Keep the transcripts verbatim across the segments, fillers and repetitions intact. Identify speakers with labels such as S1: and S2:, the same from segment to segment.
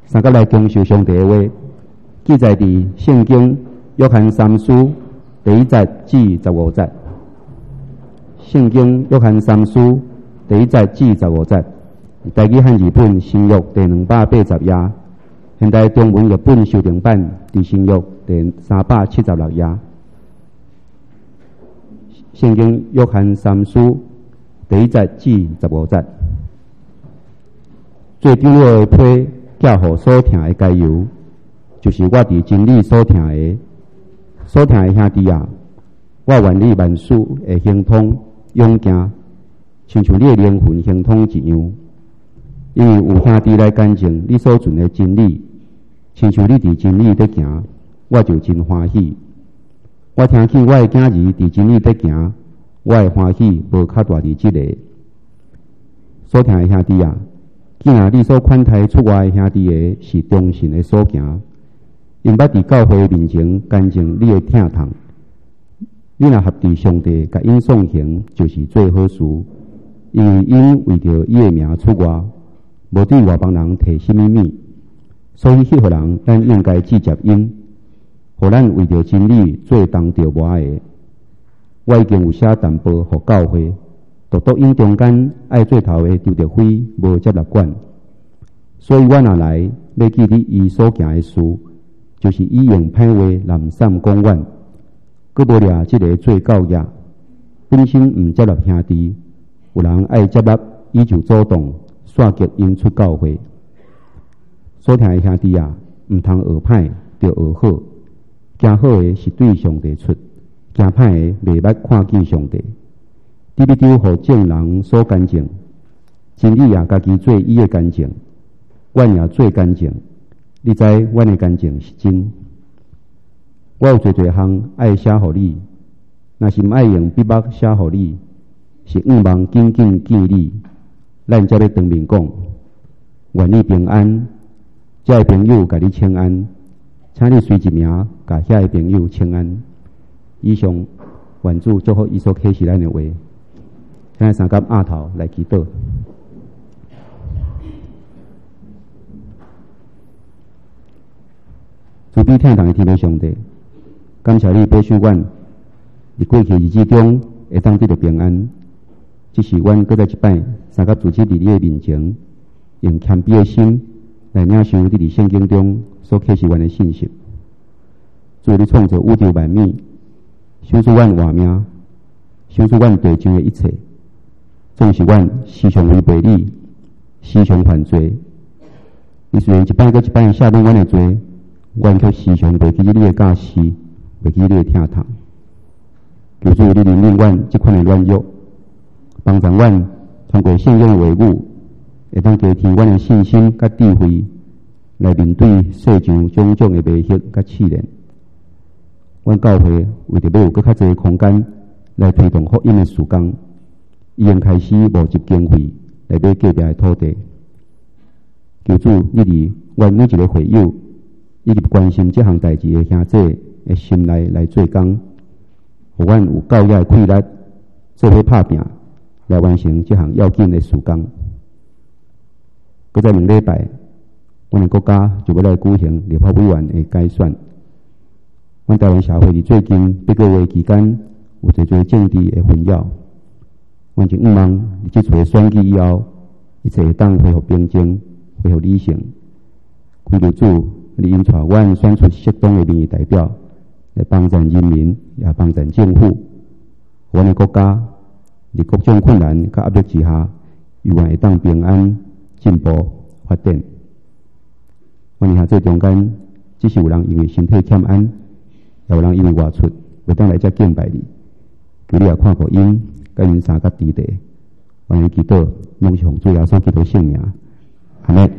S1: 三甲来恭受上帝的话，记载伫圣经约翰三书第一节至十五节。圣经约翰三书第一节至十五节，台语汉字本新约第两百八十页，现代中文译本修订版伫新约第三百七十六页。圣经约翰三书第一节至十五节，最重要的批叫予所听的加油，就是我伫真理所听的，所听的兄弟啊，我愿你万事会亨通勇行，亲像你的灵魂亨通一样。因为有兄弟来干净你所存的真理，亲像你伫真理在行，我就真欢喜。我听见我的囝儿伫真理在行，我的欢喜无较大伫即个。所听的兄弟啊，既然你所款待出外的兄弟的是忠信的所行，因捌伫教会面前干净你的疼痛，你若合伫上帝甲因送行，就是最好事。因为因为着伊的名出外，无对外邦人摕什么物，所以迄个人咱应该记接因，互咱为着真理做当着无爱的。我已经有写淡薄互教会，独独因中间爱做头的丢着灰，无接纳管。所以我若来要记你伊所行的事，就是以用歹话滥散讲冤，搁无掠即个做教业，本身毋接纳兄弟，有人爱接纳，伊就主动煞激因出教会。所听的兄弟啊，毋通学歹，着学好。行好的是对上帝出，行歹的袂捌看见上帝。你必丢互正人所干净，真理也家己做伊的干净，阮也做干净。你知阮的干净是真。我有侪侪项爱写互你，若是毋爱用笔墨写互你，是毋望紧紧见你，咱才要当面讲。愿你平安，遮个朋友甲你请安，请你随一名甲遐个朋友请安。以上愿主祝福伊所启示咱的话。现在三甲额头来祈祷。慈悲疼痛的天父上帝，感谢你保守阮伫过去日子中会当得到平安。只是阮搁再一摆三甲主持伫你的面前，用谦卑的心来领受你伫圣经中所启示阮的信息。主，你创造宇宙万物，守住阮活命，守住阮地上的一切。纵是阮时常违背你，时常犯罪，你虽然一摆搁一摆下面阮的罪，阮却时常袂记你的教示，袂记你的疼痛。求主你领领阮这款的软弱，帮助阮通过圣经的话语，会当加添阮的信心甲智慧，来面对世上种种的迷惑甲试炼。阮教会为着要有更较侪空间来推动福音的事工，已经开始募集经费来买隔壁的土地。求主你伫阮每一个会友以及关心这项代志的兄弟的心内来做工，互阮有够野的气力，做伙拍拼来完成这项要紧的事工。搁在两礼拜，阮的国家就要来举行立法委员的改选。阮台湾社会伫最近八个月期间，有侪侪政治的纷扰。阮就毋望伫即次选举以后，一切会当恢复平静，恢复理性。恳求主，你引带阮选出适当的民意代表，来帮助人民，也帮助政府。阮的国家伫各种困难甲压力之下，永远会当平安、进步、发展。阮兄做中间，只是有人因为身体欠安，也有人因为外出，袂当来遮敬拜你。求你也看顾因，甲因三甲弟弟，愿意祈祷，拢是奉主耶稣基督圣名。阿门。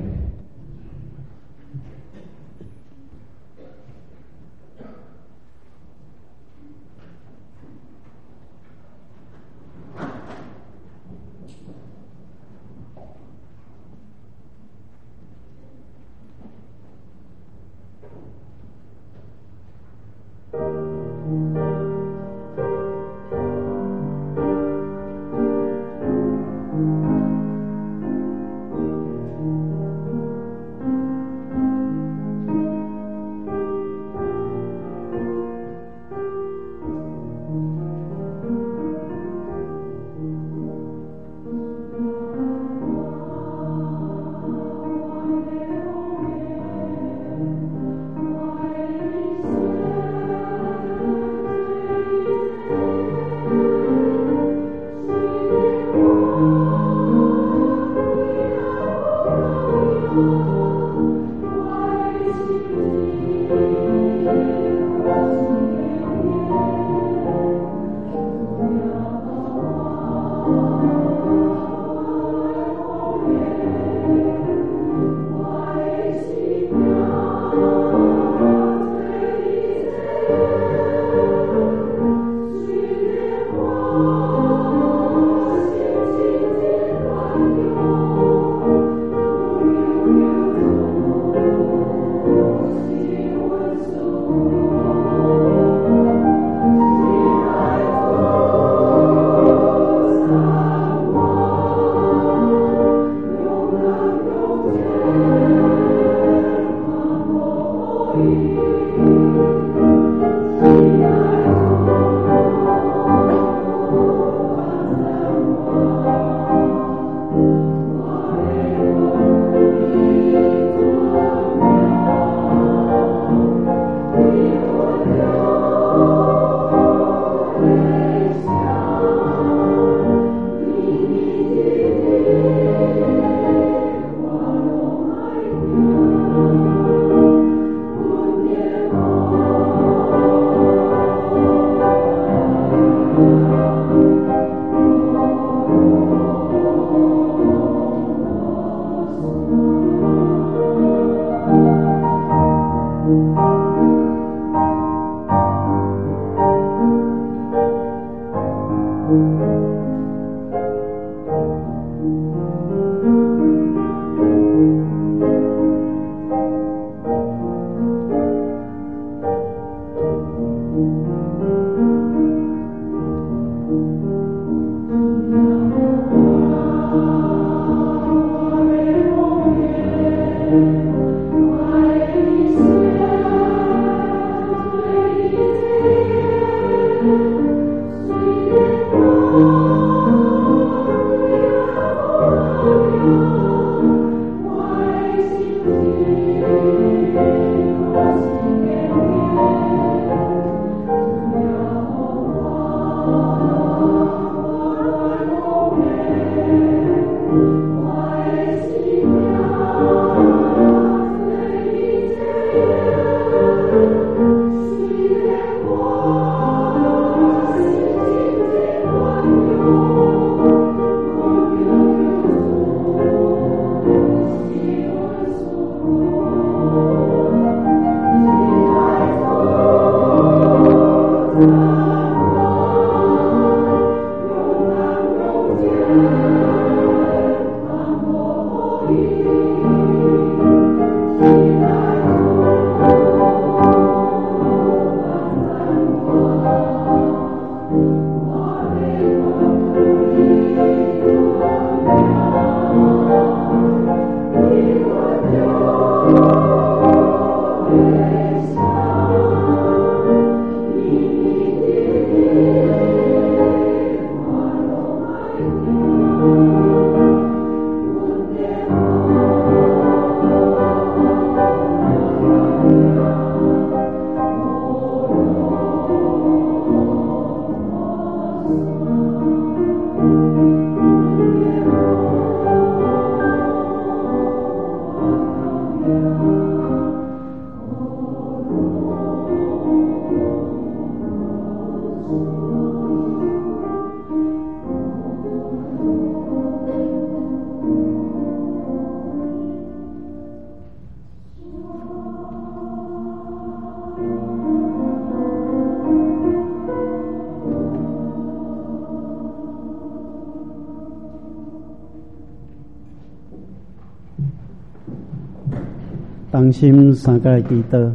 S2: 同心三界祈祷，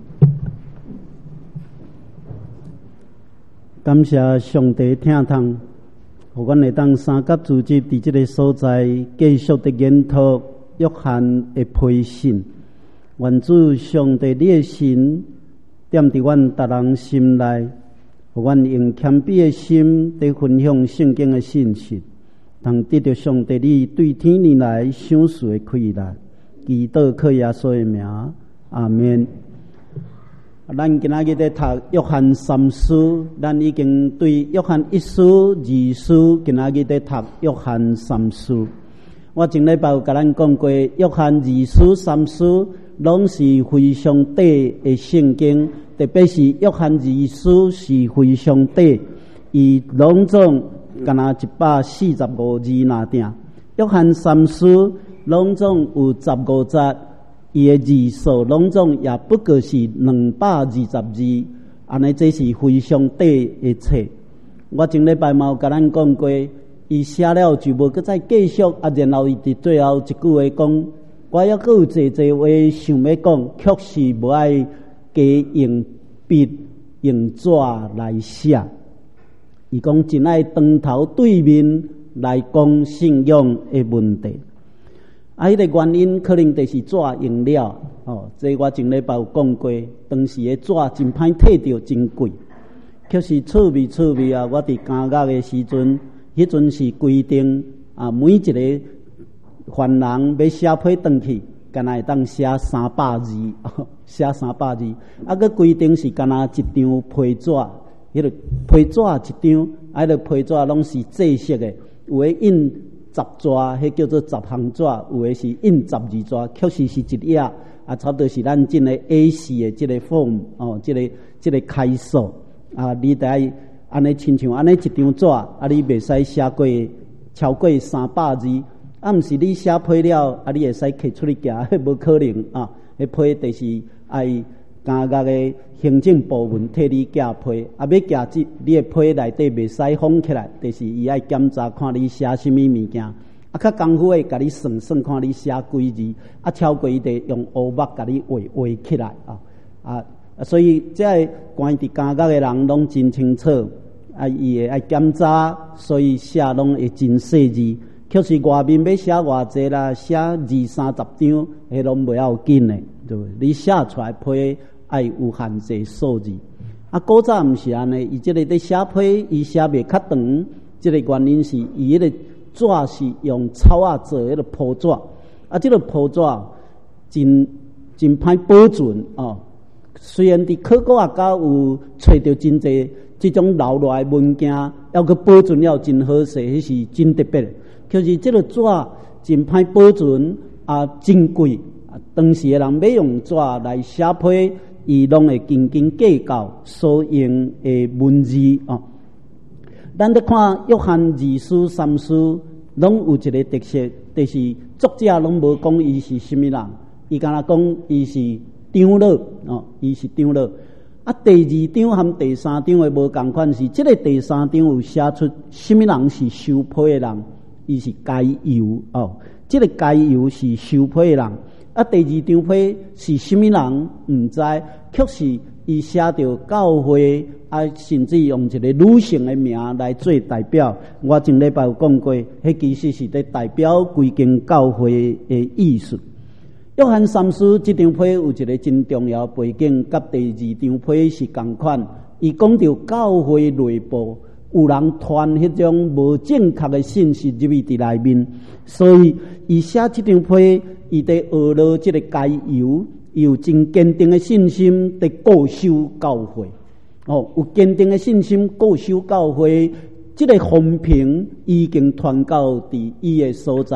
S2: 感谢上帝听痛，互阮会当三甲组织伫即个所在继续的研读约翰的批信。愿主上帝你的神踮伫阮逐人心内，互阮用谦卑的心伫分享圣经的信息，通得到上帝你对天而来赏赐的开力。祈祷靠耶稣的名，阿们。咱今仔日在读约翰三书，咱已经对约翰一书、二书，今仔日在读约翰三书。我前礼拜有甲咱讲过，约翰二书、三书拢是非常短的圣经，特别是约翰二书是非常短，伊拢总敢若一百四十五字那定。约翰三书拢总有十五节，伊的字数拢总也不过是两百二十字，安尼这是非常短的册。我前礼拜嘛有甲咱讲过，伊写了就无搁再继续，啊，然后伊伫最后一句话讲，我还阁有济济话想要讲，却是无爱加用笔用纸来写。伊讲真爱当头对面来讲信仰的问题。啊，迄个原因可能就是纸用了哦，这我前礼拜有讲过，当时的纸真歹摕到，真贵。却是趣味趣味啊！我伫监狱的时阵，迄阵是规定啊，每一个犯人要写批转去，敢若会当写三百字，写三百字。啊，佮规定是敢若一张批纸，迄个批纸一张，啊，迄个批纸拢是正式的，有诶印。十纸，迄叫做十行纸，有诶是印十二纸，确实是一页，啊，差不多是咱这个 A 四 的这个 form 哦，这个这个开数啊，你得安尼亲像安尼一张纸，啊，你袂使写过超过三百字，啊，毋是你写批了，啊，你会使摕出去行，迄无可能啊，迄批就是爱监狱的行政部门替你寄批，啊，要寄即你的批内底袂使封起来，就是伊爱检查看你写什么物件，啊，较功夫的甲你算算看你写几字，啊，超过伊得用乌墨甲你画画起来啊，啊，所以这关伫监狱的人拢真清楚，啊，伊会爱检查，所以写拢会真细字，却是外面要写偌济啦，写二三十张，迄拢袂要紧的，对不对？你写出来批。爱有限制数字，啊，古早毋是安尼，伊即个伫写批，伊写袂较长，即个原因是伊迄个纸是用草啊做迄个铺纸，啊，即个铺纸真真歹保存哦。虽然伫考古学家有找到真济即种留落来文件，要佮保存了真好势，迄是真特别。可是即个纸真歹保存啊，真贵啊，当时的人要用纸来写批。伊拢会斤斤计较所用的文字哦。咱咧看约翰二书、三书，拢有一个特色，就是作者拢无讲伊是什么人，伊敢若讲伊是长老哦，伊是长老。啊，第二章和第三章的无共款是，即、这个第三章有写出什么人是收批的人，伊是该犹哦，即、这个该犹是收批的人。啊，第二张批是什么人？毋知，却是伊写着教会，啊，甚至用一个女性的名来做代表。我前礼拜有讲过，迄其实是咧代表规间教会的意思。约翰三书这张批有一个真重要背景，甲第二张批是同款。伊讲到教会内部有人传迄种无正确的信息入去伫内面，所以伊写这张批。伊伫学了即个该由，有真坚定的信心，伫固守教会。哦，有坚定的信心，固守教会。即、这个风评已经传到伫伊的所在。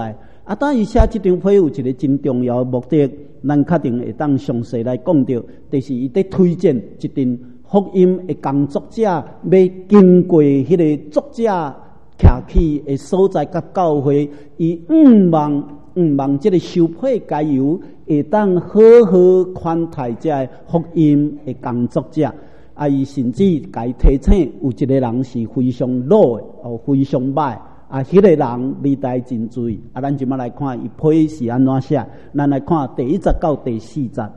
S2: 啊，当伊写即张批有一个真重要的目的，咱确定会当详细来讲到，就是伊在推荐一阵福音的工作者，要经过迄个作者徛起的所在甲教会，伊毋望毋望即个收配加油，会当好好款待这福音的工作者。啊，伊甚至甲伊提醒，有一个人是非常老的，哦，非常歹。啊，迄、那个人历代真水。啊，咱即马来看伊批是安怎写？咱来看第一节到第四节。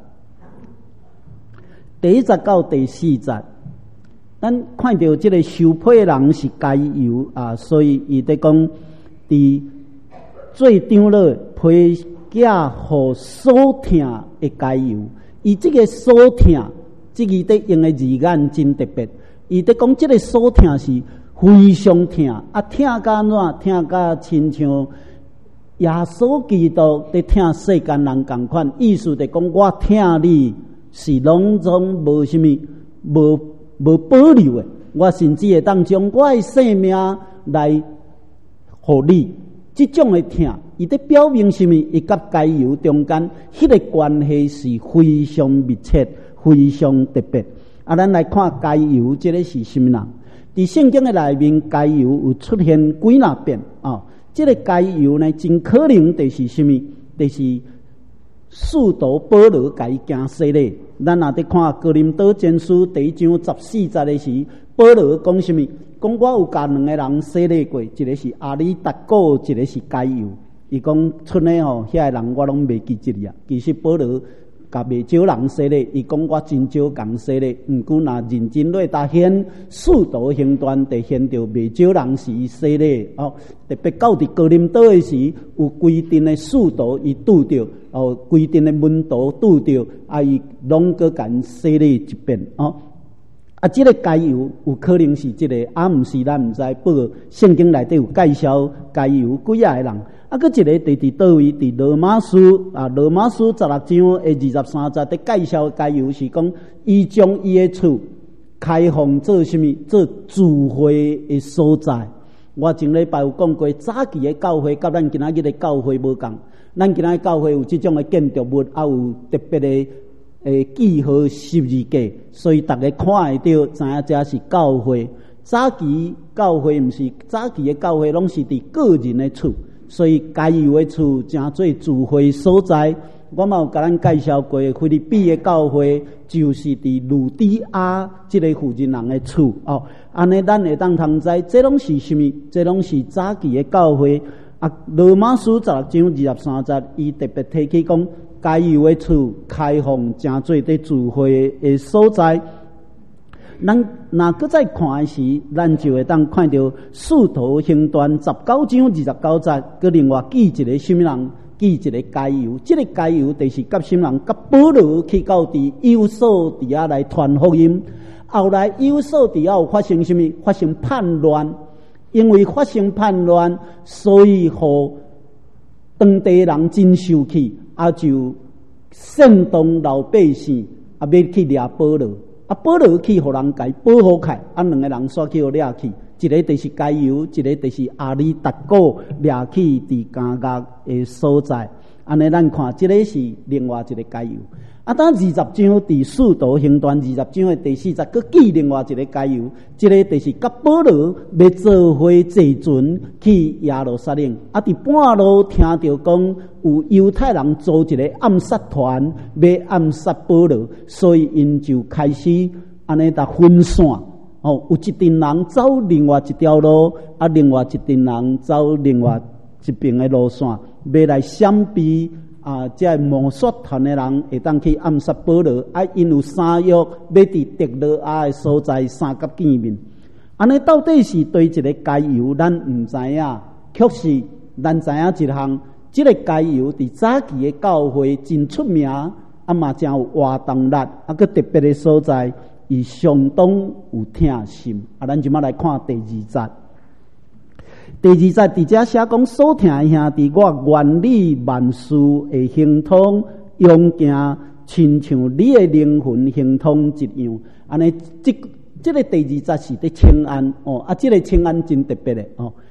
S2: 第一节到第四节，咱看到即个收批的人是该由啊，所以伊在讲，伫最长了批假互所听的该由，伊即个所听。即个在用的字眼真特别，伊在讲即个所听是非常听，啊听甲怎听甲亲像耶稣基督在听世间人共款，意思在讲我听你是拢总无啥物无无保留的，我甚至会当将我的性命来互你。即种的听，伊在表明啥物？伊甲该由中间迄个关系是非常密切。非常特别啊！咱来看该由，这个是什么人？伫圣经的内面，该由有出现几若遍啊？这个该由呢，真可能就是什么？就是使徒保罗甲伊行洗礼。咱若伫看哥林多前书第一章十四节的时，保罗讲什么？讲我有甲两个人洗礼过，一个是阿里达哥，一个是该由。伊讲出来吼，遐个人我拢袂记这里啊。其实保罗。甲袂少人洗礼，伊讲我真少共洗礼，毋过若认真来达显使徒行传，就显着袂少人是洗礼哦。特别到伫哥林多的时，有规定的使徒伊拄着哦，规定的门徒拄着，啊伊拢个共洗礼一遍哦。啊，即、这个该由有可能是即、这个，啊，毋是咱毋知，不过圣经内底有介绍该由几啊个人。啊，佮一个伫伫倒位？伫罗马书啊，罗马书十六章的二十三节，伫介绍该由是讲，伊将伊的厝开放做什么？做聚会的所在。我前礼拜有讲过，早期的教会甲咱今仔日的教会无共。咱今仔日教会有即种的建筑物，也有特别的诶记号十字架，所以大家看会到，知影这是教会。早期教会毋是早期的教会，拢是伫个人的厝。所以该有的厝正做聚会所在，我嘛有甲咱介绍过，菲律宾的教会就是伫鲁底亚即个附近人的厝哦。安尼咱会当通知，这拢是什么？这拢是早期的教会。啊，罗马书十六章二十三节，伊特别提起讲，该有的厝开放正做伫聚会的所在。咱若搁再看时，咱就会当看到《使徒行传》十九章二十九节，佮另外记一个什么人？记一个该由。这个该由就是甲什么人？甲保罗去到伫有所伫遐来传福音。后来有所伫遐有发生什么？发生叛乱，因为发生叛乱，所以互当地人真受气，啊就煽动老百姓啊要去掠保罗。啊，保罗去互人家保护起，啊，两个人煞去互掠去，一个就是该由，一个就是阿里达哥掠去伫监狱的所在。安尼咱看，这个是另外一个该由。啊，当二十章伫使徒行传二十章的第四节，佮记另外一个该由，这个就是甲保罗要做伙坐船去耶路撒冷。啊，伫半路听到讲有犹太人组一个暗杀团要暗杀保罗，所以因就开始安尼搭分散。哦，有一群人走另外一条路，啊，另外一群人走另外一边的路线，要来闪避。啊，这魔术团的人会当去暗杀保罗，啊，因有三约要伫特罗亚的所在三角见面。安尼到底是对一个该由，咱毋知影。确实，咱知影一项，这个该由伫早期的教会真出名，啊嘛真有活动力，啊个特别的所在，伊相当有听心。啊，咱即马来看第二节。第二节伫遮写讲，所听的兄弟，我愿你万事会行通，用行亲像你的灵魂行通一样。安尼，即即个第二节是伫请安哦，啊，即、这个请安真特别的哦。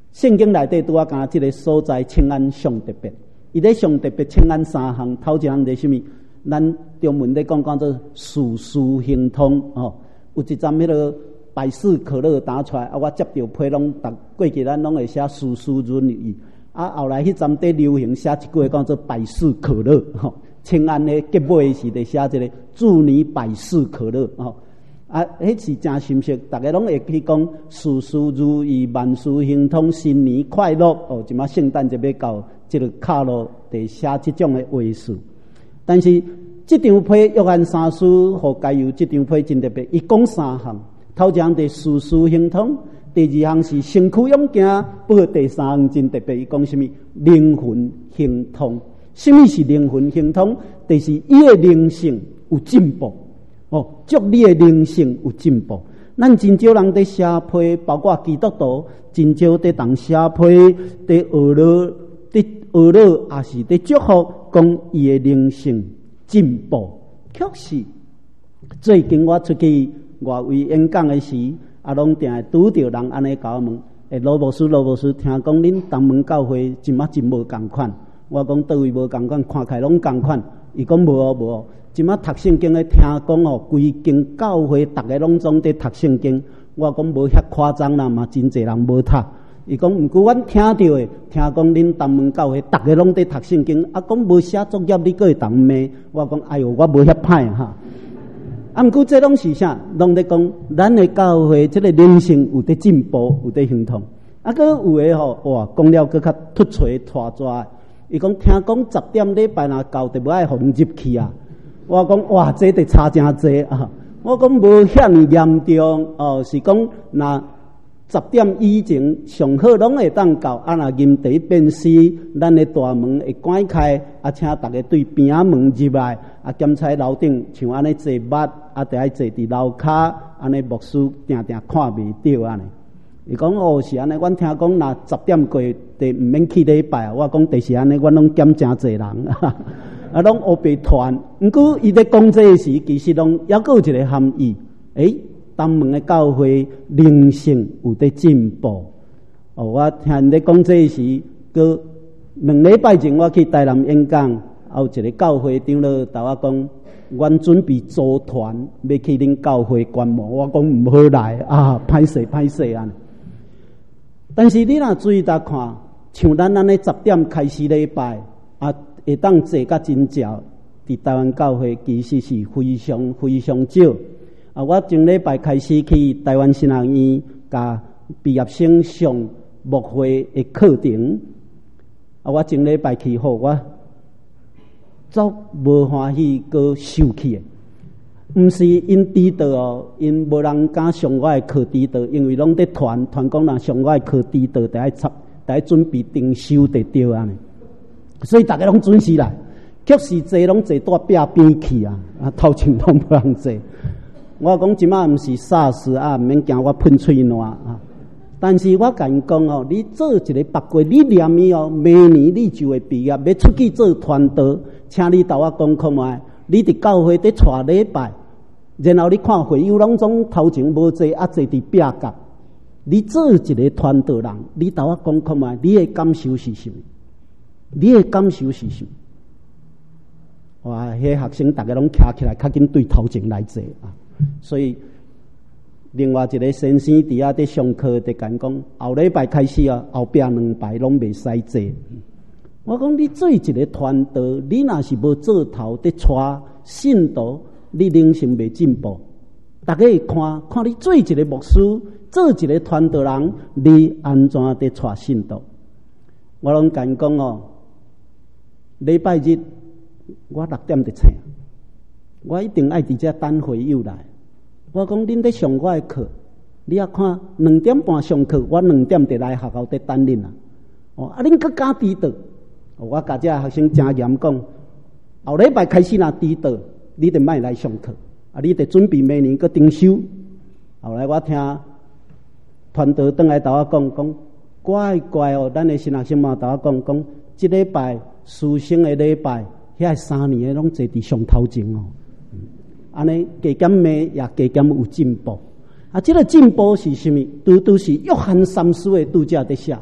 S2: 圣经内底拄啊讲即个所在称安上特别，伊咧上特别称安三项，头一项就是啥物？咱中文咧讲讲做事事亨通哦。有一站迄个百事可乐打出来，啊，我接到批拢，逐过去咱拢会写事事顺意。啊，后来迄站底流行写一句话讲做百事可乐吼，称安咧结尾时就写一个祝你百事可乐吼。啊，迄是真深刻，大家拢会去讲事事如意、万事亨通、新年快乐哦。即马圣诞节要到，即个卡路得写即种的话术。但是即张批约翰三书互加油，即张批真特别，伊讲三项，头一项是事事亨通，第二项是身躯勇健，不过第三项真特别，伊讲什么？灵魂亨通。什么是灵魂亨通？就是伊的灵性有进步。哦，祝你的灵性有进步。咱真少人伫写批，包括基督徒，真少伫当写批，伫学了，伫学了，也是伫祝福，讲伊的灵性进步。确实，最近我出去外围演讲的时，啊，拢定会拄着人安尼甲我问：诶，罗牧师，罗牧师，听讲恁东门教会即马真无共款。我讲倒位无共款，看起来拢共款。伊讲无哦，无哦。即马读圣经诶，听讲哦，规间教会逐个拢总伫读圣经。我讲无遐夸张啦，嘛真侪人无读。伊讲毋过阮听到诶，听讲恁东门教会逐个拢伫读圣经，啊，讲无写作业，你佫会当骂。我讲哎哟，我无遐歹哈。啊，毋过这拢是啥？拢伫讲咱诶教会即个灵性有伫进步，有伫亨通。啊，佫有诶吼，哇，讲了佫较突锤拖拽。伊讲听讲十点礼拜若到，就无爱互入去啊。我讲哇，这得差真济啊！我讲无遐尼严重哦，是讲那十点以前上好拢会当到，啊那阴地变湿，咱的大门会关开，啊请大家对边仔门入来，啊检查楼顶像安尼坐捌，啊得爱坐伫楼骹，安尼牧师定定看袂到安尼。伊讲哦是安尼，阮听讲若十点过就毋免去礼拜，我讲就是安尼，阮拢减真济人。啊，拢黑白团，毋过伊咧讲这时，其实拢还佫有一个含义。诶，东门的教会灵性有伫进步。哦，我听咧讲这时，佫两礼拜前我去台南演讲，有一个教会长老甲我讲，阮准备组团要去恁教会观摩，我讲毋好来啊，歹势歹势啊。但是你若注意搭看，像咱安尼十点开始礼拜啊。会当坐甲真少，伫台湾教会其实是非常非常少。啊，我前礼拜开始去台湾新学院，甲毕业生上牧会的课程。啊，我前礼拜去后，我足无欢喜，阁受气的。毋是因迟到哦，因无人敢上我的课迟到，因为拢伫团团讲人上我的课迟到，得爱插，得爱准备定修得对安尼。所以大家拢准时来，确实坐拢坐到壁边去啊！啊，头前拢无人坐。我讲即马毋是SARS事啊，毋免惊我喷喙烂啊！但是我甲因讲哦，你做一个八卦，你念伊哦，明年你就会毕业，要出去做传道，请你甲我讲看卖，你伫教会伫带礼拜，然后你看会友拢总头前无坐，啊坐伫壁角。你做一个传道人，你甲我讲看卖，你的感受是啥物？你的感受是什么？哇！迄学生大家拢徛起来，较紧对头前来坐啊！所以另外一个先生伫遐伫上课，伫讲讲后礼拜开始啊，后壁两排拢袂使坐。我讲你做一个传道，你若是无做头伫带信徒，你灵性袂进步。大家会看看你做一个牧师，做一个传道人，你安怎伫带信徒？我拢讲讲哦。礼拜日我六点就醒，我一定爱伫遮等会友来。我讲恁在上我的课，你也看两点半上课，我两点就来学校在等恁啊。哦，啊恁搁敢迟到？我甲遮学生真严讲，后礼拜开始若迟到，你就莫来上课，啊，你就准备明年搁定修。后来我听团队转来甲我讲讲，怪怪哦，咱的新学生嘛甲我讲讲，即礼拜。师生的礼拜，遐三年拢坐伫上头前哦。安尼加减骂也加减有进步。啊，这个进步是什么？拄拄是约翰三书的拄则伫写。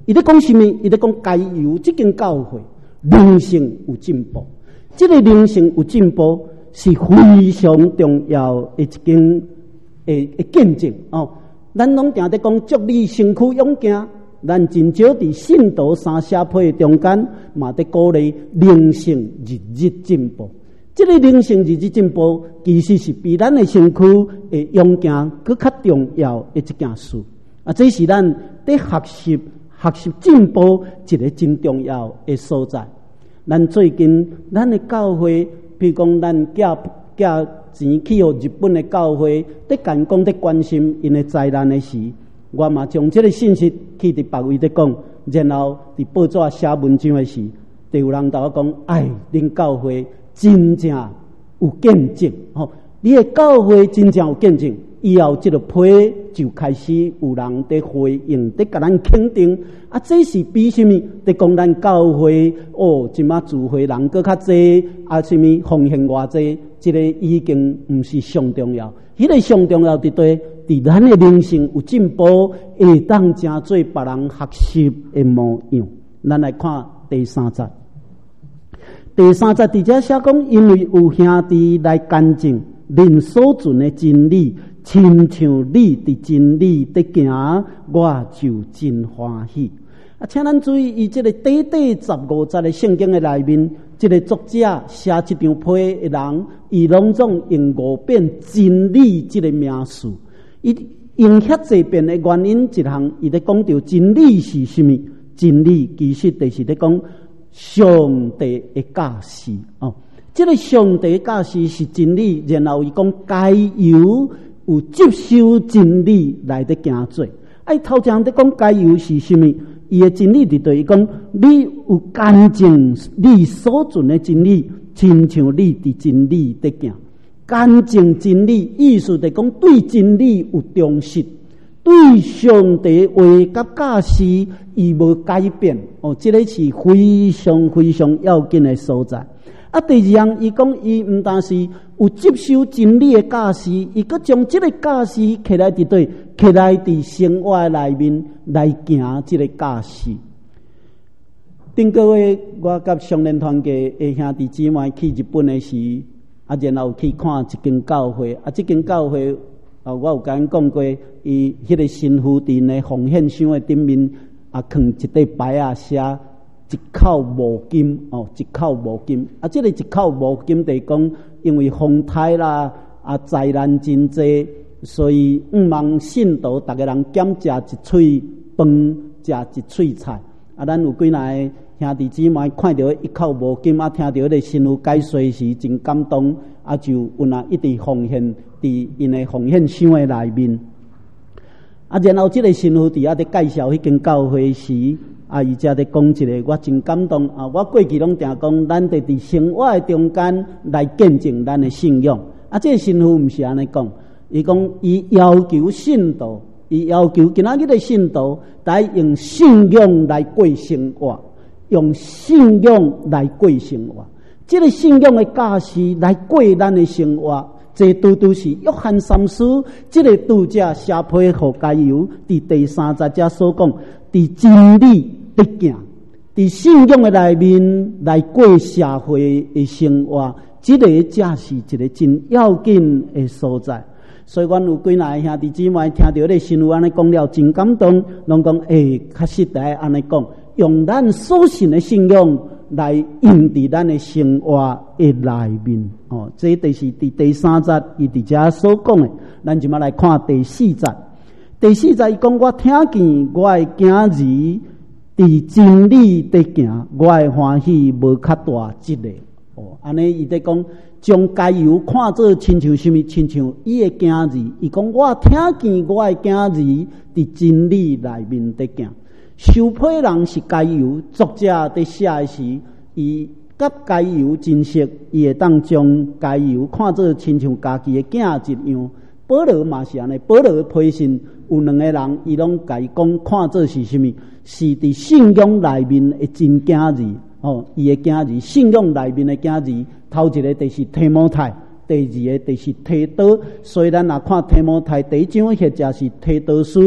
S2: 伊咧讲什么？伊咧讲加油，即间教会灵性有进步，即、这个灵性有进步是非常重要的一件诶诶见证哦。咱拢定在讲祝你身躯勇健，咱真少伫信徒三社会中间，嘛在鼓励灵性日日进步。这个灵性日日进步，其实是比咱的身躯的勇健更较重要的一件事。啊，这是咱在学习、学习进步一个真重要的所在。咱最近咱的教会，比如讲咱寄寄钱去予日本的教会，在干讲在关心因的灾难的时，我嘛将这个信息去伫别位在讲，然后伫报纸写文章的时，就有人甲我讲：哎，恁教会真正有见证吼！你的教会真正有见证，以后这个批就开始有人在回应，在甲咱肯定。啊，这是比什么？在讲咱教会哦，即马聚会人搁较济，啊，什么奉献偌济，这个已经毋是上重要。迄、那个上重要伫对，伫咱的灵性有进步，会当真做别人学习的模样。咱来看第三节。第三节伫遮写讲，因为有兄弟来干证，恁所存的真理，亲像你伫真理的行，我就真欢喜。啊，请咱注意，伊这个短短十五节的圣经的内面，这个作者写这张批的人，伊拢总用五遍真理这个名词。伊用遐济遍的原因，一项伊咧讲到真理是什么？真理其实就是咧讲上帝的教示哦。这个上帝的教示是真理，然后伊讲该由有接受真理来得行做。哎，头前咧讲该由是什么？伊的真理伫对伊讲，你有干净你所存的真理，亲像你伫真理得行。干净真理意思就是讲对真理有忠实，对上帝话甲教示伊无改变哦，这个是非常非常要紧的所在。啊，第二样，伊讲伊毋但是有接受真理的教示，伊阁将这个教示起来伫对，起来伫生活内面来行这个教示。顶个月我甲上联团嘅的兄弟姊妹去日本的时，啊，然后去看一间教会，啊，这间教会啊，我有甲因讲过，伊迄个新妇伫呢奉献箱的顶面啊，放一块牌啊，写一口无金哦，一口无金啊！这个一口无金，就是讲因为风台啦啊灾难真济，所以毋茫信徒逐个人减食一喙饭，食一喙菜。啊，咱有几来兄弟姊妹看到一口无金啊，听到迄个新妇解说时真感动，啊就有那一直奉献伫因的奉献箱的内面。啊，然后这个新妇伫遐伫介绍迄间教会时。啊！伊才伫讲一个，我真感动啊！我过去拢定讲，咱得伫生活的中间来见证咱的信仰。啊，这个神父毋是安尼讲，伊讲伊要求信徒，伊要求今仔日的信徒来用信仰来过生活，用信仰来过生活。这个信仰的教示来过咱的生活，这拄拄是约翰三书这个读者写批互加油，伫第三节者所讲。伫真理的行，伫信仰的内面来过社会的生活，这个才是一个真要紧的所在。所以，阮有几来兄弟姊妹听到咧新妇安尼讲了，真感动。拢讲，诶，确实在安尼讲，用咱所信的信仰来用伫咱的生活的内面。哦，这就是伫第三节伊伫遮所讲的。咱即马来看第四节。第四节伊讲，我听见我的囝儿伫真理的行，我的欢喜无较大一个。哦，安尼伊在讲，将加油看作亲像什么？亲像伊的囝儿。伊讲，我听见我的囝儿伫真理内面的行。受批人是加油，作者在写的时，伊甲加油珍惜，伊会当将加油看作亲像家己的囝一样。保罗嘛是安尼，保罗的批信有两个人，伊拢甲伊讲看做是什么？是伫信仰内面的真囝儿哦，伊的囝儿，信仰内面的囝儿。头一个就是提摩太，第二个就是提多。所以咱若看提摩太第一章，或者是提多书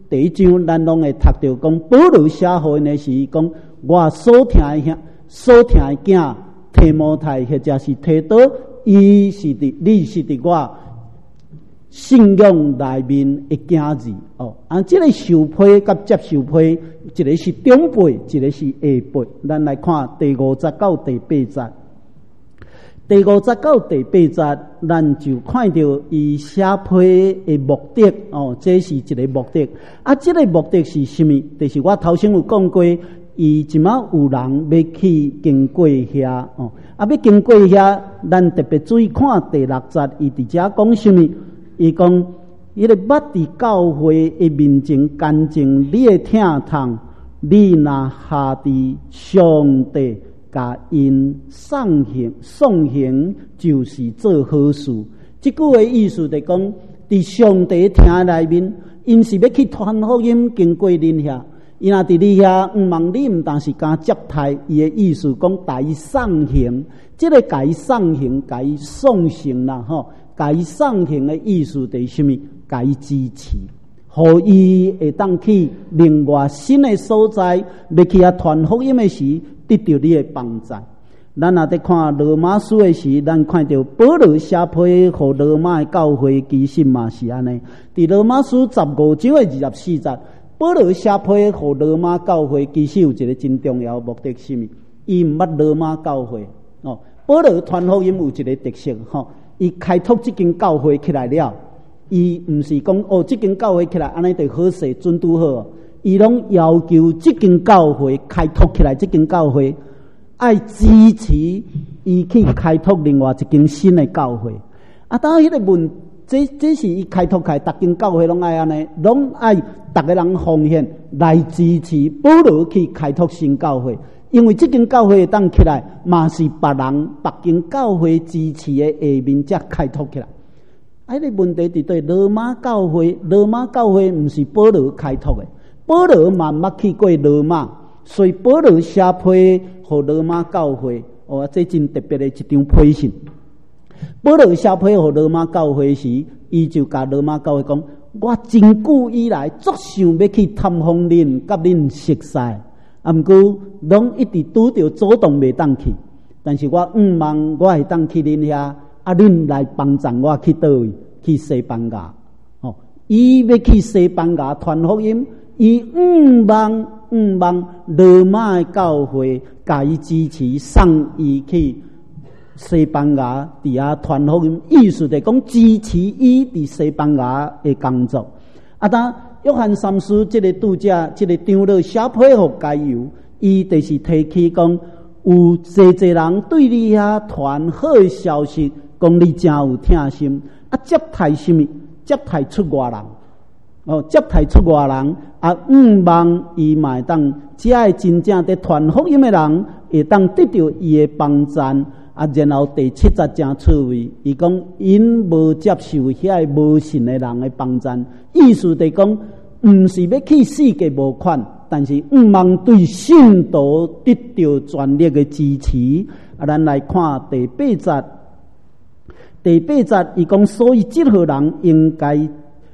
S2: 第一章咱拢会读到讲，保罗写互因的是讲，我所听的兄，所听的囝提摩太，或者是提多，伊是伫你是伫我信仰内面的囝子哦。啊，这个受批甲接受批，一个是长辈，一个是下辈。咱来看第五节到第八节。第五节到第八节，咱就看到伊写批的目的哦，这是一个目的。啊，这个目的是什么？就是我头先有讲过，伊即马有人要去经过遐哦，啊，要经过遐，咱特别注意看第六节，伊伫遮讲什么？伊讲，伊个捌伫教会的面前干净，你会听痛，你若下伫上帝。甲因送行送行就是做好事。即句话意思就是讲，伫上帝听内面，因是要去传福音，经过恁遐。伊若伫你遐，毋望你毋但是敢接待，伊的意思讲，甲伊送行。即、这个甲伊送行，甲伊送行啦，吼，甲伊送行的意思就是什么？甲伊支持，互伊会当去另外新的所在，要去遐传福音的时。得到你的帮助。咱若在看罗马书的时，咱看到保罗写批互罗马的教会，其实嘛是安尼。伫罗马书十五章的二十四节，保罗写批互罗马教会，其实有一个真重要的目的是什么？伊毋捌罗马教会哦。保罗传福音有一个特色吼，伊开拓这间教会起来了，伊毋是讲哦，这间教会起来安尼就好势准拄好。伊拢要求这间教会开拓起来，这间教会爱支持伊去开拓另外一间新的教会。啊，当迄个问，这这是伊开拓开，逐间教会拢爱安尼，拢爱逐个人奉献来支持保罗去开拓新教会，因为这间教会当起来，嘛是别人别间教会支持的下面才开拓起来。啊，迄个问题伫对罗马教会，罗马教会毋是保罗开拓的。保罗嘛捌去过罗马，所以保罗写批互罗马教会，哦，这真特别的一张批信。保罗写批互罗马教会时，伊就甲罗马教会讲：我真久以来足想要去探访恁，甲恁熟悉，啊，毋过拢一直拄着阻挡袂当去。但是我毋望我会当去恁遐，啊，恁来帮助我去倒位？去西班牙。哦，伊要去西班牙传福音。伊毋望毋望罗马的教会甲伊支持，送伊去西班牙伫遐传福音，意思就是讲支持伊伫西班牙的工作。啊，当约翰三世这个拄则这个长老写批互加油，伊就是提起讲有侪侪人对你遐传好的消息，讲你真有听心。啊，接待什么？接待出外人。哦，接待出外人，啊，毋望伊嘛当，只爱真正伫传福音的人，会当得到伊的帮赞。啊，然后第七节正趣味，伊讲因无接受遐个无信的人的帮赞，意思就是讲，毋是要去世界无款，但是毋望对信徒得到全力的支持。啊，咱来看第八节，第八节伊讲，所以即号人应该。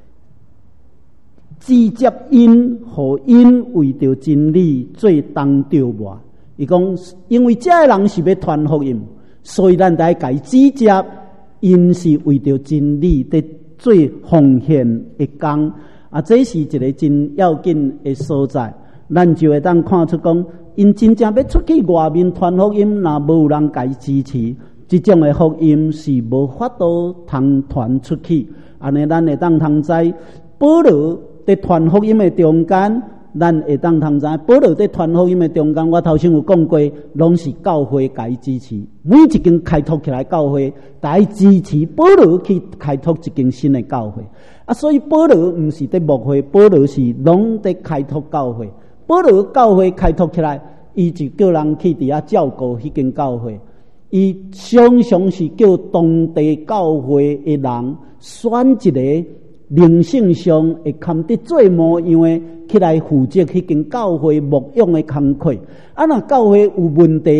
S2: 直接因互因为着真理做当着我，伊讲，因为这个人是要传福音，所以咱得该直接因是为着真理的做奉献的工啊，这是一个真要紧的所在。咱就会当看出讲，因真正要出去外面传福音，若无人该支持，这种的福音是无法度通传出去。安尼，咱会当通知保罗。在传福音的中间，咱会当通知保罗在传福音的中间，我头先有讲过，拢是教会该支持，每一间开拓起来教会，该支持保罗去开拓一间新的教会。啊，所以保罗毋是在牧会，保罗是拢在开拓教会。保罗教会开拓起来，伊就叫人去伫遐照顾迄间教会。伊常常是叫当地教会的人选一个。灵性上会堪得做模样的起来负责迄间教会牧养的工课。啊，若教会有问题，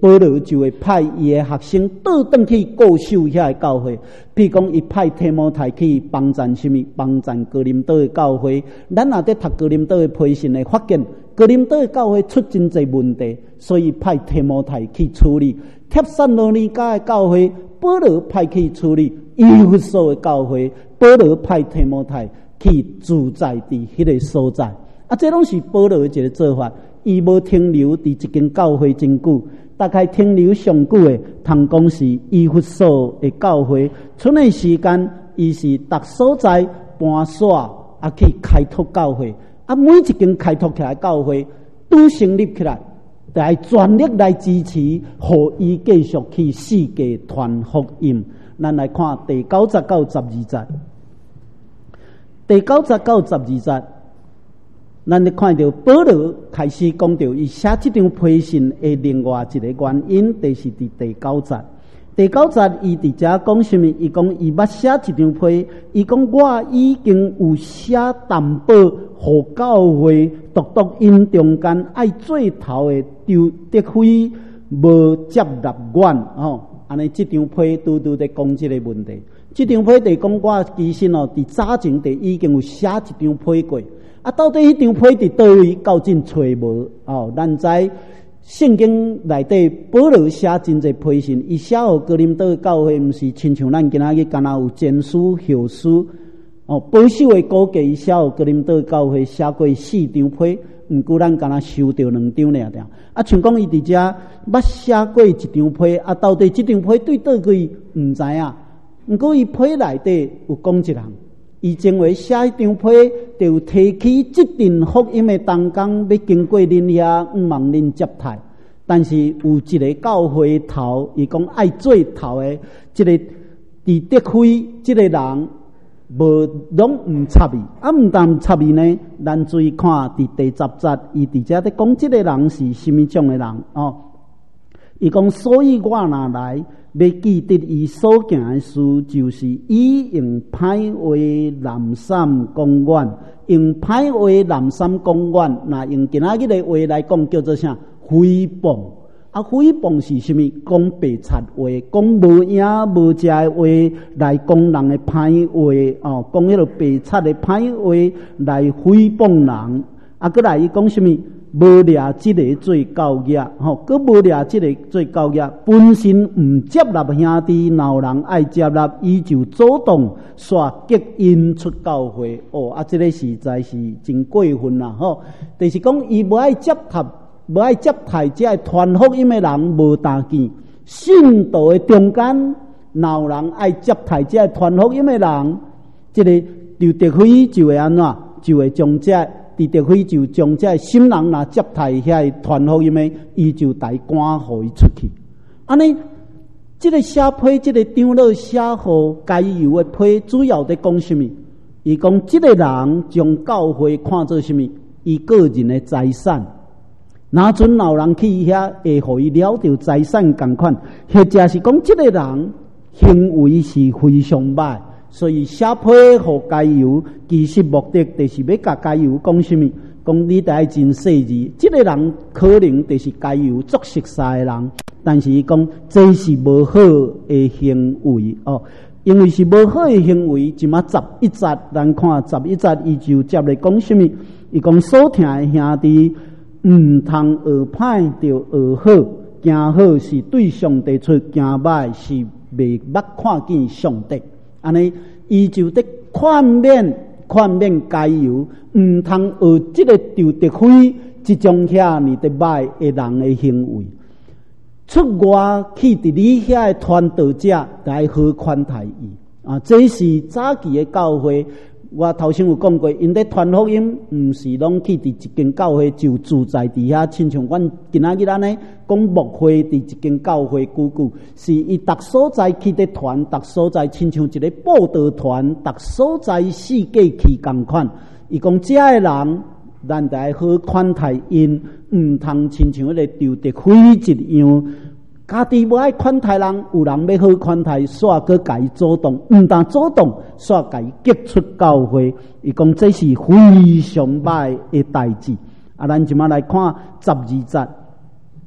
S2: 保罗就会派伊的学生倒转去固守遐个教会，譬如讲，伊派提摩太去帮赞什么？帮赞哥林多的教会。咱也伫读哥林多的批信会发现，哥林多的教会出真侪问题，所以派提摩太去处理。帖撒罗尼迦的教会，保罗派去处理；以弗所的教会，保罗派提摩太去住在伫迄个所在。啊，这拢是保罗的一个做法。伊无停留伫一间教会真久，大概停留上久的，通讲是以弗所的教会。剩的时间，伊是逐所在搬耍，啊去开拓教会。啊，每一间开拓起来教会，都成立起来，来全力来支持，互伊继续去世界传福音。咱来看第九节到十二节，第九节到十二节。咱咧看到保罗开始讲到伊写这张批信的另外一个原因，就是伫第九节。第九节伊伫遮讲什么？伊讲伊捌写这张批，伊讲我已经有写担保，互教会独独因中间爱最头的丢得非无接纳阮哦。安尼这张批拄拄在讲这个问题。这张批伫讲我其实哦，伫早前伫已经有写一张批过。啊，到底迄张批伫倒位？到今找无哦。咱知圣经内底保罗写真侪批信，伊写互哥林多的教会，毋是亲像咱今仔日敢若有前书、后书哦。保守的估计，伊写互哥林多的教会写过四张批，毋过咱敢若收到两张尔尔。啊，像讲伊伫遮捌写过一张批，啊，到底即张批对倒位毋知影。毋过伊批内底有讲一人。伊认为写一张批，就提起这阵福音的当工，要经过恁遐，毋望恁接待。但是有一个教会头，伊讲爱做头的，这个伫德非这个人，无拢毋插伊，啊，毋但插伊呢，咱注意看伫第十节，伊伫遮咧讲这个人是什么种的人哦？伊讲，所以我若来。要记得伊所行的事，就是以用歹话南山公园，用歹话南山公园，那用今仔日的话来讲，叫做啥？诽谤。啊，诽谤是什么？讲白贼话，讲无影无食的话来讲人的歹话哦，讲迄个白贼的歹话来诽谤人。啊，搁来伊讲什么？无掠即个做教业，吼，佮无掠即个做教业，本身毋接纳兄弟，闹人爱接纳，伊就主动刷激因出教会。哦，啊，即、这个实在是真过分啦，吼！就是讲伊无爱接纳，无爱接待即个传福音的人，无搭见信道的中间，闹人爱接待即个传福音的人，即、这个刘德辉就会安怎？就会将即、這個。伫德非就将这心人若接待遐传福音的，伊就带赶互伊出去。安尼，这个写批，这个长老写互该有的批，主要在讲什么？伊讲这个人将教会看作什么？伊个人的财产。哪阵老人去遐会互伊了着财产共款，或者是讲这个人行为是非常歹。所以写批互加油，其实目的就是要甲加油讲什么？讲你得真细致，这个人可能就是加油作熟识的人，但是伊讲这是无好的行为哦，因为是无好的行为。即马十一节，咱看十一节，伊就接来讲什么？伊讲所听的兄弟，毋通学歹就学好，行好是对上帝出，行歹是袂捌看见上帝。安尼，伊就得劝勉劝勉加油，毋通学即个丢得非即种遐尼得歹的人的行为。出外去伫你遐的传道者来好款待伊啊！这是早期的教会。我头先有讲过，因咧传福音，毋是拢去伫一间教会就住在伫遐，亲像阮今仔日安尼讲牧会伫一间教会久久，是伊逐所在去咧传，逐所在亲像一个布道团，逐所在世界去共款。伊讲遮个人，咱得爱好款待因，毋通亲像迄个丢得非一样。家己无爱款待人，有人要好款待，煞搁家主动，毋但主动，煞家激出教会。伊讲这是非常歹的代志。啊，咱即马来看十二节，十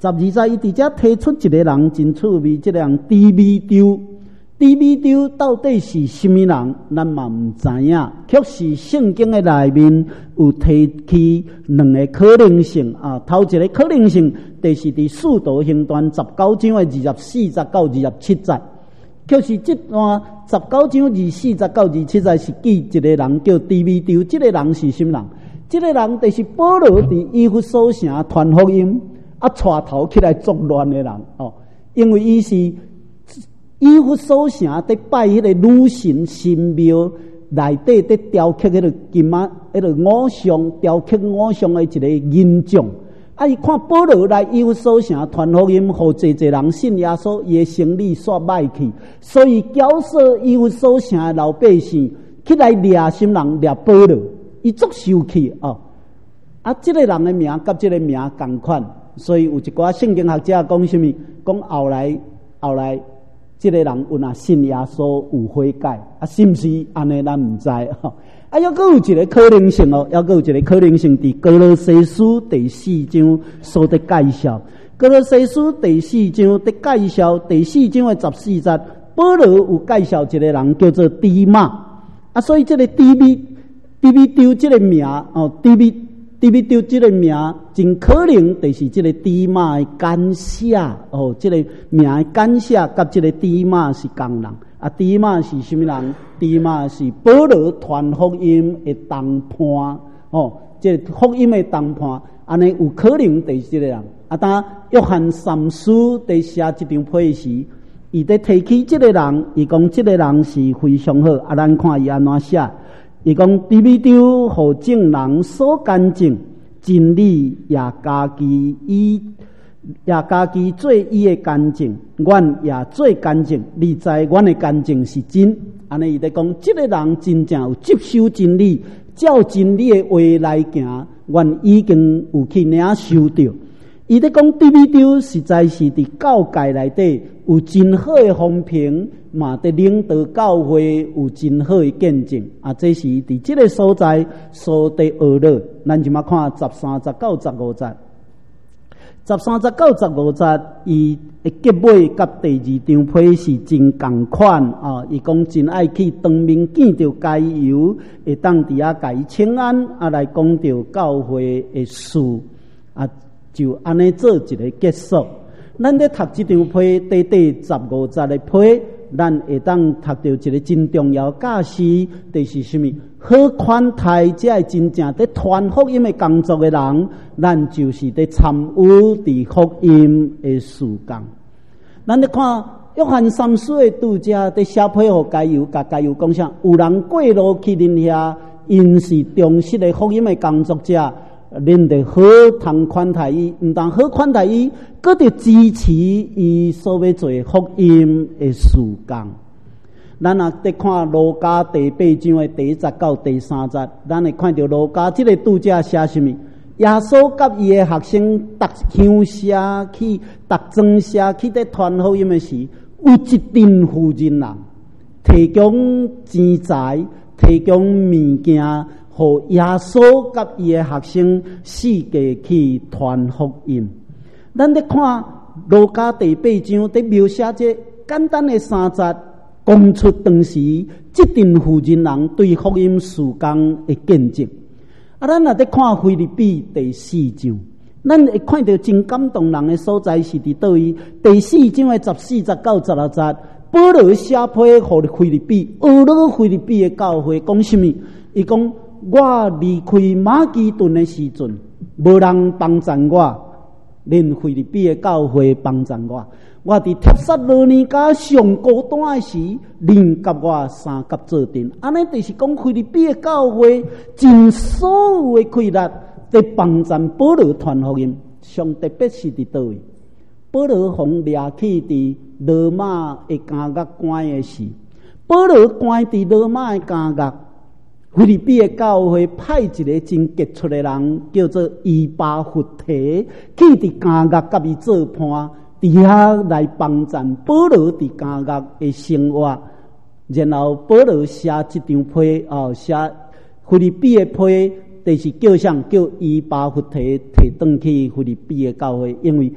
S2: 十二节伊伫遮提出一个人真趣味，这个人低米丢，低米丢到底是什么人？咱嘛唔知影。确实圣经的内面有提起两个可能性啊。头一个可能性，就是伫使徒行传十九章的二十四节到二十七节。确实，这段十九章二十四节到二十七节是记一个人叫低米丢，这个人是什么人？这个人就是保罗伫以弗所城传福音。啊，带头起来作乱的人哦，因为伊是以弗所城伫拜迄个女神神庙内底伫雕刻迄个金啊，迄个偶像雕刻偶像的一个形象。啊，伊看保罗来以弗所城传福音，互济济人信耶稣，伊的生理煞歹去，所以教唆以弗所城的老百姓起来掠心人掠保罗，伊足受气哦。啊，这个人的名甲这个名同款。所以有一寡圣经学者讲什么？讲后来后来，这个人有若信耶稣有悔改，啊，是毋是安尼？咱唔知吼。啊，又搁有一个可能性哦，又搁有一个可能性，伫哥罗西书第四章所得介绍。哥罗西书第四章得介绍第四章的十四节，保罗有介绍一个人叫做低马。啊，所以这个低米低米丢这个名哦，低米。低米丢这个名，真可能就是这个低马的干写哦。这个名的干写甲这个低马是共人啊。低马是什么人？低马是保罗传福音的同伴哦。这个福音的同伴，安尼有可能就是这个人啊。当约翰三书在写这张批时，伊在提起这个人，伊讲这个人是非常好啊。咱看伊安怎写。伊讲低米丢互众人所干净，真理也家己以也家己做伊的干净，阮也做干净。你知阮的干净是真，安尼伊在讲，这个人真正有接受真理，照真理的话来行，阮已经有去领受着。伊在讲低米丢实在是伫教界内底有真好的风评。嘛，伫领导教会有真好的见证啊！这是伫这个所在所得学了。咱就嘛看十三节到十五节，十三节到十五节，伊的结尾甲第二张批是真共款啊！伊讲真爱去当面见着加油，会当伫遐甲伊请安啊，来讲着教会的事啊，就安尼做一个结束。咱咧读这张批，短短十五节的批。咱会当读到一个真重要教示，就是什么？好款待这真正在传福音的工作的人，咱就是在参与伫福音的事工。咱咧看约翰三书的读者在写批互加油，甲加油讲啥？有人过路去恁遐，因是忠实的福音的工作者。恁得好通款待伊，毋但好款待伊，搁得支持伊所要做福音的事工。咱若得看路加第八章的第一节到第三节，咱会看到路加这个读者写什么？耶稣甲伊的学生逐乡社去，逐庄社去在传福音的时，有一群负责人提供钱财，提供物件。互耶稣甲伊诶学生四界去传福音。咱咧看路加第八章，伫描写这简单诶三节，讲出当时即阵负责人对福音事工诶见证。啊，咱若咧看腓立比第四章，咱会看到真感动人诶所在是伫倒位。第四章诶十四节到十六节，保罗写批互腓立比，俄罗腓立比诶教会讲什么？伊讲。我离开马其顿的时阵，无人帮衬我，连腓立比的教会帮衬我。我伫帖撒罗尼迦上高端的时，恁甲我三甲做阵。安尼就是讲腓立比的教会尽所有的气力在帮衬保罗传福音。上特别是伫倒位，保罗互掠去伫罗马的监狱关的时，保罗关伫罗马的监狱。腓立比的教会派一个真杰出的人，叫做以巴弗提，去伫监狱甲伊做伴，伫遐来帮衬保罗伫监狱的生活。然后保罗写这张批哦，写腓立比的批，就是叫啥？叫以巴弗提提转去腓立比的教会，因为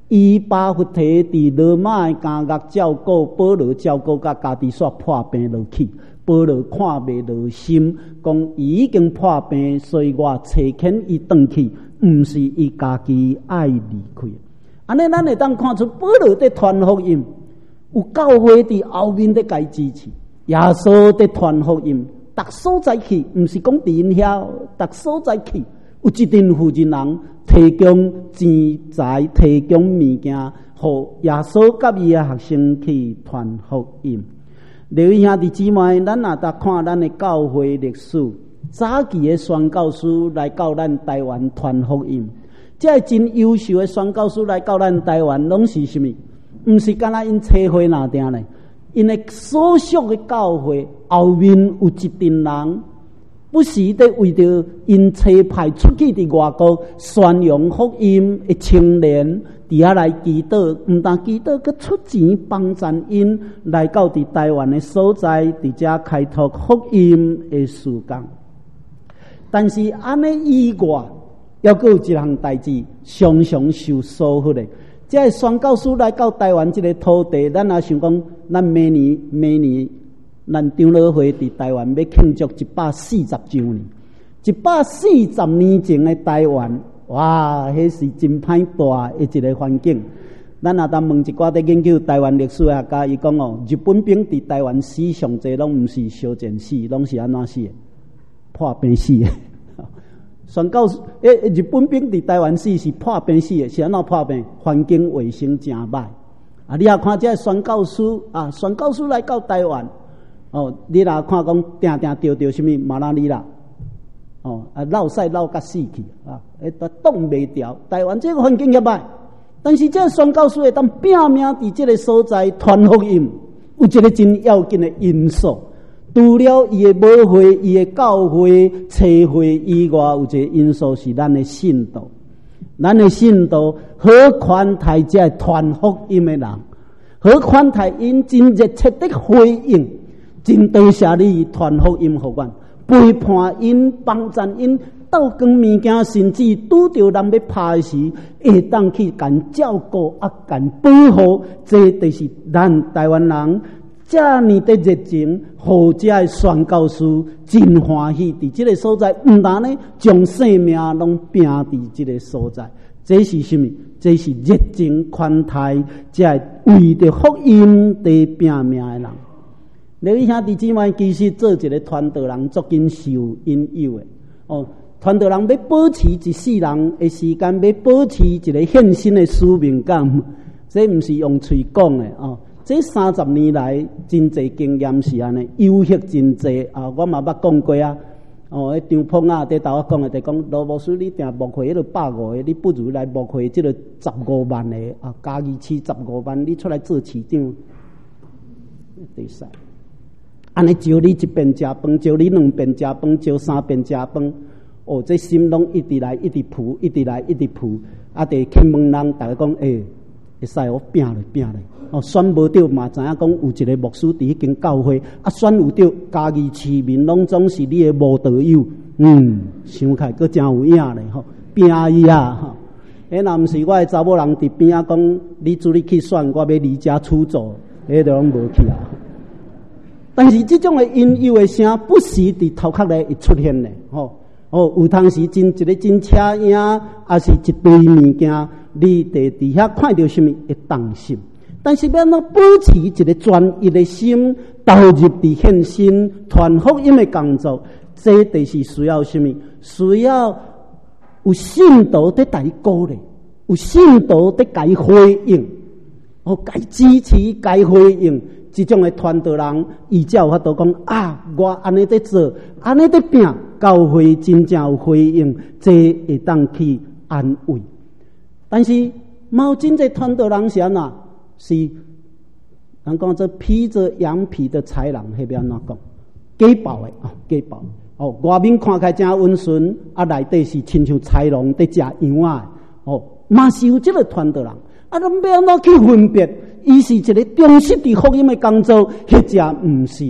S2: 伊把佛体伫罗马的监狱照顾，保罗照顾甲家己煞破病落去。保罗看袂落心，讲伊已经破病，所以我找遣伊转去，毋是伊家己爱离开。安尼咱会当看出保罗在传福音，有教会伫后面在甲伊支持，耶稣在传福音，逐所在去，毋是讲伫因遐，逐所在去，有一定负责人提供钱财，提供物件，互耶稣甲伊的学生去传福音。各位兄弟姊妹，咱若搭看咱的教会历史，早期的宣教师来到咱台湾传福音，这真优秀的宣教师来到咱台湾，拢是什么？毋是干那因车会哪定呢？因的所属的教会后面有一群人，不时地为着因车派出去伫外国宣扬福音的青年。伫遐来祈祷，毋但祈祷，佮出钱帮助因来到伫台湾的所在，伫遮开拓福音的事工。但是安尼以外，还佫有一项代志常常受疏忽的。即个宣教师来到台湾这个土地，咱也想讲，咱明年明年咱长老会伫台湾要庆祝一百四十周年，一百四十年前的台湾。哇，迄是真歹大的一个环境。咱也当问一寡在研究台湾历史学家，伊讲哦，日本兵伫台湾死上侪拢毋是烧战死，拢是安怎死的？破病死的。宣教诶，日本兵伫台湾死是破病死的，是安怎破病？环境卫生真歹。啊，你也看这宣教师啊，宣教师来到台湾，哦，你若看讲定定着着什么马拉里啦。哦，啊，落屎落甲死去啊！诶，都挡袂掉。台湾这个环境也歹，但是这个宣教师会当拼命伫这个所在传福音，有一个真要紧的因素。除了伊的母会、伊的教会、车会以外，有一个因素是咱的信徒。咱的信徒好款待这传福音的人，好款待因真热切的回应，真多谢你传福音互阮。陪伴因、帮助因，斗光物件，甚至拄着人要拍时，会当去干照顾啊，干保护，这就是咱台湾人这呢的热情，互这个宣教师真欢喜。伫这个所在，毋但呢将性命拢拼伫这个所在，这是什么？这是热情款待，这为着福音在拼命的人。各位兄弟姊妹，其实做一个传道人，足紧受因诱的。哦，传道人要保持一世人的时间，要保持一个献身的使命感，这毋是用嘴讲的哦。这三十年来，真侪经验是安尼，优秀真侪啊！我嘛捌讲过啊。哦，迄张鹏啊，伫头我讲的，伫讲罗牧师，你定募会迄个百五个，你不如来募会即个十五万的啊，嘉义市十五万，你出来做市长，对使。安尼招你一遍食饭，招你两遍食饭，招三遍食饭，哦，这心拢一直来，一直扑，一直来，一直扑。啊，得去问人，大家讲，诶、欸，会使我拼咧，拼咧。哦，选无着嘛，知影讲有一个牧师伫迄间教会，啊，选有着，家己市民拢总是你的无道友。嗯，想起来佫真有影咧吼，拼伊啊吼。诶，若毋是我的查某人伫边仔讲，你主你去选，我要离家出走，迄都拢无去啊。但是这种的音诱的声，不时伫头壳内会出现的，吼哦，有当时真一个真车影，还是一堆物件，你伫伫遐看到什么会动心。但是要怎保持一个专一的心，投入伫献身传福音的工作，这就是需要什么？需要有信徒在甲伊鼓励，有信徒在甲伊回应，哦，该支持，该回应。这种的传道人，伊才有法度讲啊，我安尼在做，安尼在拼，教会真正有回应，这会当去安慰。但是，毛真这传道人是安怎？是人讲这披着羊皮的豺狼，迄边安怎讲？假报的啊，假报。哦，外面看起来真温顺，啊，内底是亲像豺狼在食羊啊。哦，嘛是有这个传道人，啊，咱要安怎去分别？伊是一个忠实伫福音的工作，或者毋是？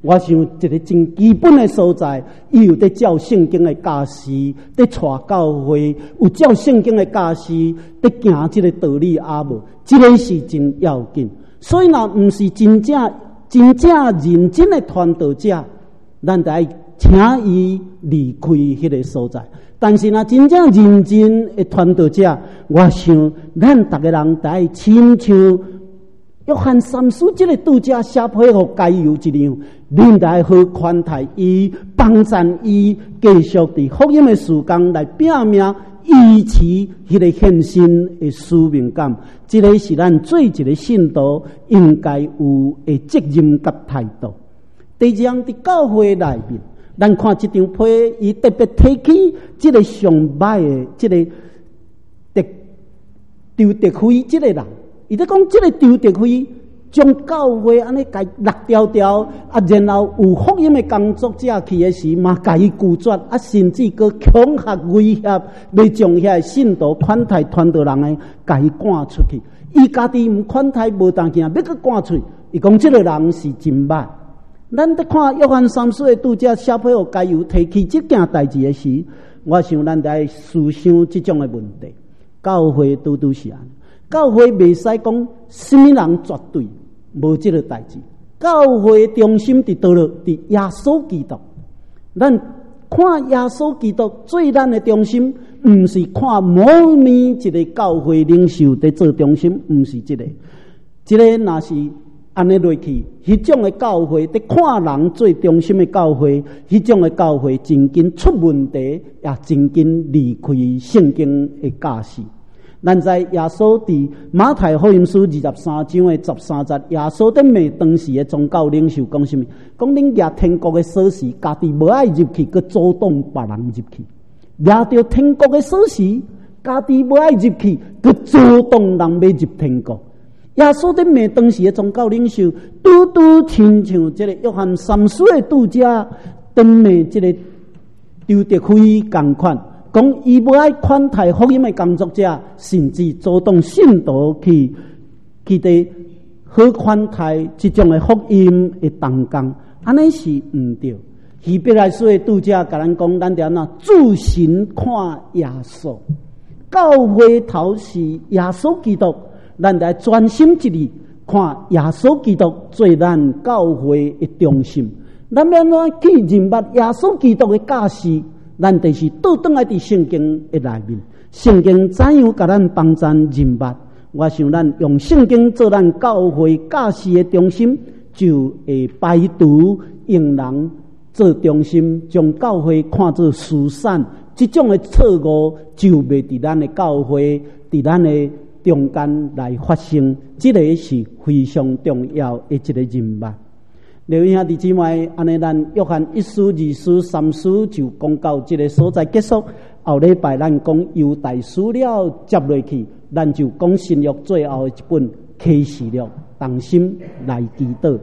S2: 我想一个真基本的所在，伊有伫照圣经的教示，伫带教会有照圣经的教示，伫行即个道理也无，即个是真要紧。所以若毋是真正真正认真的传道者，咱得爱请伊离开迄个所在。但是若真正认真的传道者，我想咱逐个人得爱亲像约翰三书即个拄则写批互加油一样，恁得爱好款待伊，帮赞伊，继续伫福音的事工来拼命维持迄个献身的使命感。这个是咱做一个信徒应该有的责任甲态度。第二样伫教会内面，咱看这张批，伊特别提起这个上歹的这个特刘德辉这个人。伊在讲这个刘德辉将教会安尼改落条条啊，然后有福音的工作者去的时，嘛甲伊拒绝啊，甚至个恐吓威胁，要将遐信徒款待传道人的甲伊赶出去。伊家己毋款待无当见，要佮赶出去。伊讲这个人是真歹。咱在看约翰三书的拄则写批互加油提起这件代志的时，我想咱得爱思想这种的问题。教会拄拄是安。教会袂使讲什么人绝对无这个代志。教会中心伫倒落？伫耶稣基督。咱看耶稣基督做咱的中心，毋是看某面一个教会领袖伫做中心，毋是这个。这个若是安尼落去，迄种的教会伫看人做中心的教会，迄种的教会真紧出问题，也真紧离开圣经的教示。咱在耶稣伫马太福音书二十三章的十三节，耶稣伫骂当时的宗教领袖讲什么？讲恁掠天国的锁匙，家己无爱入去，佮阻挡别人入去；掠着天国的锁匙，家己无爱入去，佮阻挡人要入天国。耶稣伫骂当时的宗教领袖，拄拄亲像这个约翰三书的拄则，伫骂这个刘德辉共款。讲伊无爱款待福音的工作者，甚至阻挡信徒去去伫好款待这种的福音的同工，安尼是毋对。希伯来书的拄则甲咱讲，咱得那自行看耶稣，教会头是耶稣基督，咱得专心一意看耶稣基督做咱教会的中心。咱要怎去认捌耶稣基督的教示？咱就是倒转来伫圣经的内面，圣经怎样甲咱帮咱认捌？我想咱用圣经做咱教会教示的中心，就会排除用人做中心，将教会看作疏散。这种的错误就袂伫咱的教会，伫咱的中间来发生。这个是非常重要的一个认捌。留兄弟姊妹，安尼咱约翰一书、二书、三书就讲到这个所在结束。后礼拜咱讲犹大书了，接落去咱就讲新约最后一本启示录。同心来祈祷，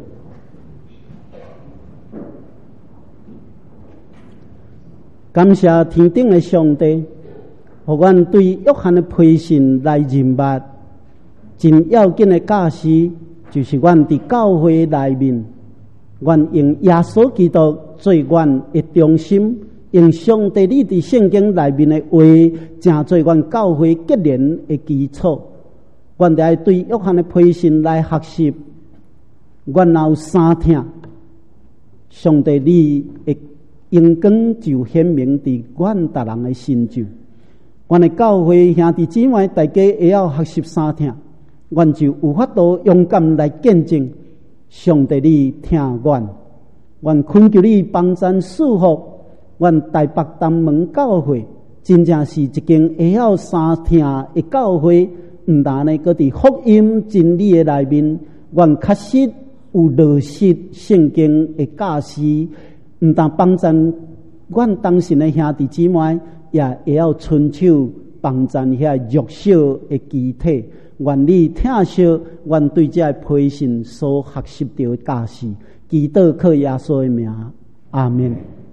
S2: 感谢天顶的上帝，互阮对约翰的批信来认捌。真要紧的教示，就是阮伫教会内面。愿用耶稣基督做阮的中心，用上帝你伫圣经内面的话，成做阮教会结连的基础。阮得爱对约翰的批信来学习。阮若有三听，上帝你的荣光就显明伫阮逐人的心上。阮的教会兄弟姊妹，大家会晓学习三听，阮就有法度勇敢来见证。上帝你听阮，阮恳求你帮咱祝福，阮台北东门教会真正是一间会晓三听的教会，毋但呢，搁伫福音真理的内面，阮确实有落实圣经的教示，毋但帮咱阮当时的兄弟姊妹，也会晓伸手帮咱遐弱小的肢体。愿你听惜阮对这批信所学习到的教示，祈祷靠耶稣的名，阿们。